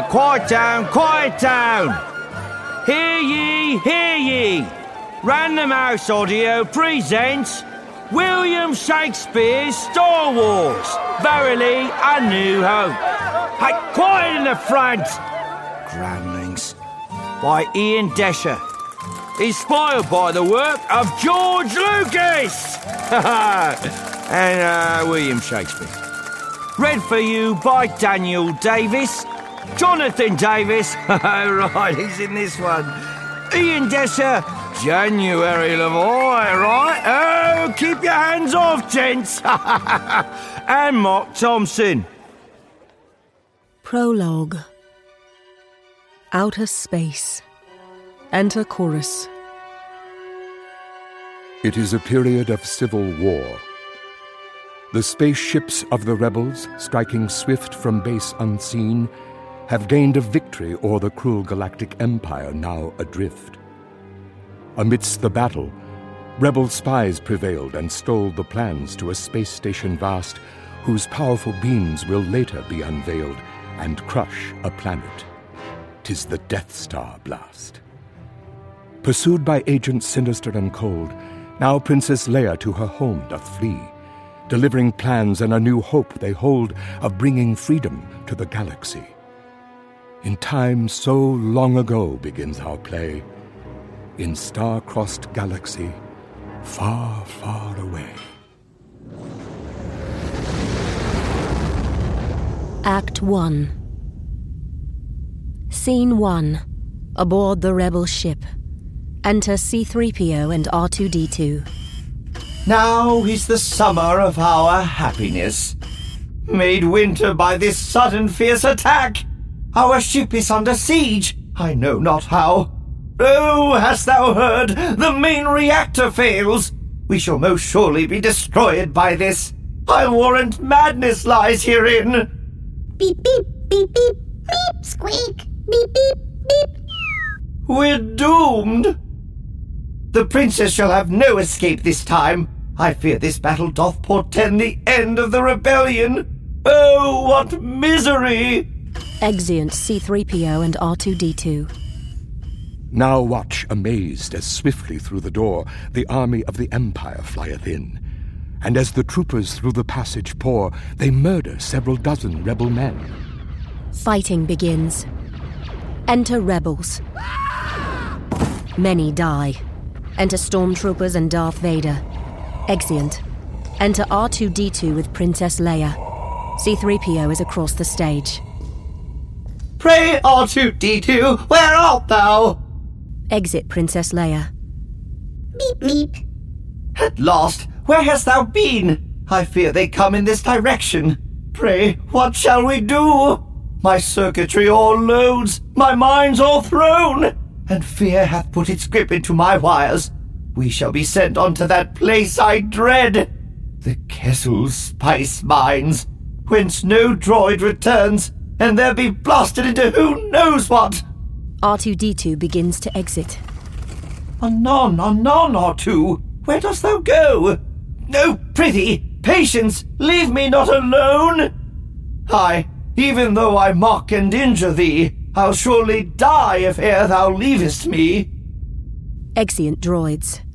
quiet down, quiet down. Hear ye, hear ye. Random House Audio presents William Shakespeare's Star Wars, Verily a New Hope. Hey, quiet in the front. Groundlings, by Ian Desher. Inspired by the work of George Lucas and William Shakespeare. Read for you by Daniel Davis. Jonathan Davis, right, he's in this one. Ian Desher, January Lavoie, right? Oh, keep your hands off, gents. And Mark Thompson. Prologue. Outer space. Enter chorus. It is a period of civil war. The spaceships of the rebels, striking swift from base unseen, have gained a victory o'er the cruel galactic empire now adrift. Amidst the battle, rebel spies prevailed and stole the plans to a space station vast, whose powerful beams will later be unveiled and crush a planet. 'Tis the Death Star blast. Pursued by agents sinister and cold, now Princess Leia to her home doth flee, delivering plans and a new hope they hold of bringing freedom to the galaxy. In time so long ago begins our play, in star-crossed galaxy, far, far away. Act 1. Scene 1. Aboard the rebel ship. Enter C-3PO and R2-D2. Now is the summer of our happiness, made winter by this sudden fierce attack. Our ship is under siege, I know not how. Oh, hast thou heard? The main reactor fails. We shall most surely be destroyed by this. I'll warrant madness lies herein. Beep, beep, beep, beep, beep, squeak, beep, beep, beep. We're doomed. The princess shall have no escape this time. I fear this battle doth portend the end of the rebellion. Oh, what misery! Exeunt C-3PO and R2-D2. Now watch amazed as swiftly through the door the army of the Empire flieth in. And as the troopers through the passage pour, they murder several dozen rebel men. Fighting begins. Enter rebels. Many die. Enter stormtroopers and Darth Vader. Exeunt. Enter R2-D2 with Princess Leia. C-3PO is across the stage. Pray, R2-D2, where art thou? Exit Princess Leia. Beep, beep. At last, where hast thou been? I fear they come in this direction. Pray, what shall we do? My circuitry all loads, my mind's all thrown, and fear hath put its grip into my wires. We shall be sent on to that place I dread, the Kessel Spice Mines, whence no droid returns, and there be blasted into who knows what. R2-D2 begins to exit. Anon, R2, where dost thou go? No, prithee, patience, leave me not alone. Aye, even though I mock and injure thee, I'll surely die if e'er thou leavest me. Exeunt droids.